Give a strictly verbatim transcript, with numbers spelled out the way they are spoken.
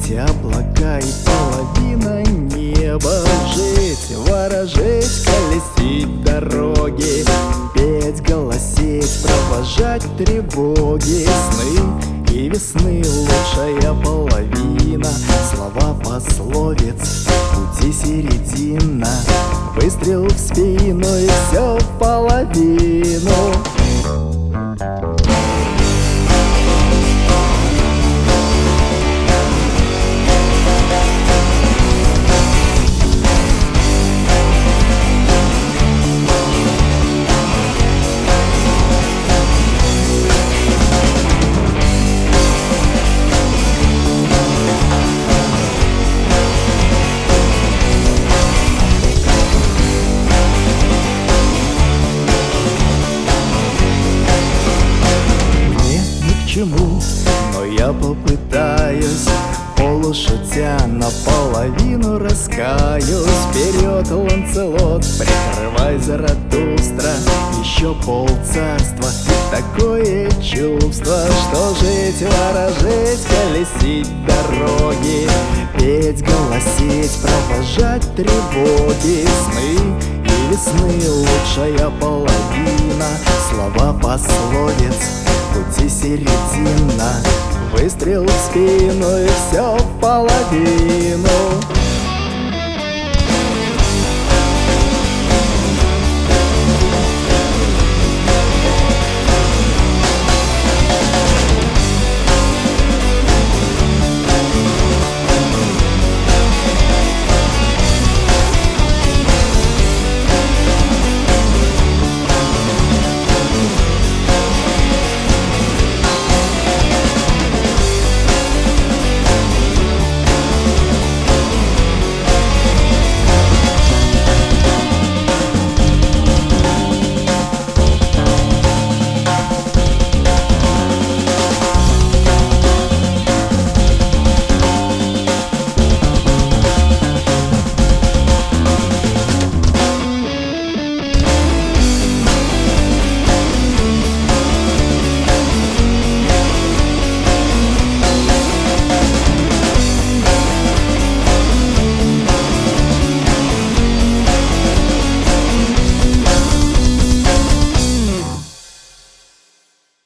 эти облака и половина неба. Жить, ворожить, колесить дороги, петь, голосить, провожать тревоги. Сны и весны лучшая половина. Слова пословиц, пути середина. Выстрел в спину и все в половину. Но я попытаюсь, полушутя, наполовину раскаюсь. Вперед, Ланцелот, прикрывай Заратустра. Еще полцарства и такое чувство, что жить, ворожить, колесить дороги, петь, голосить, провожать тревоги. Сны и весны лучшая половина. Слова пословиц, пути середина. Выстрел в спину и все в половину.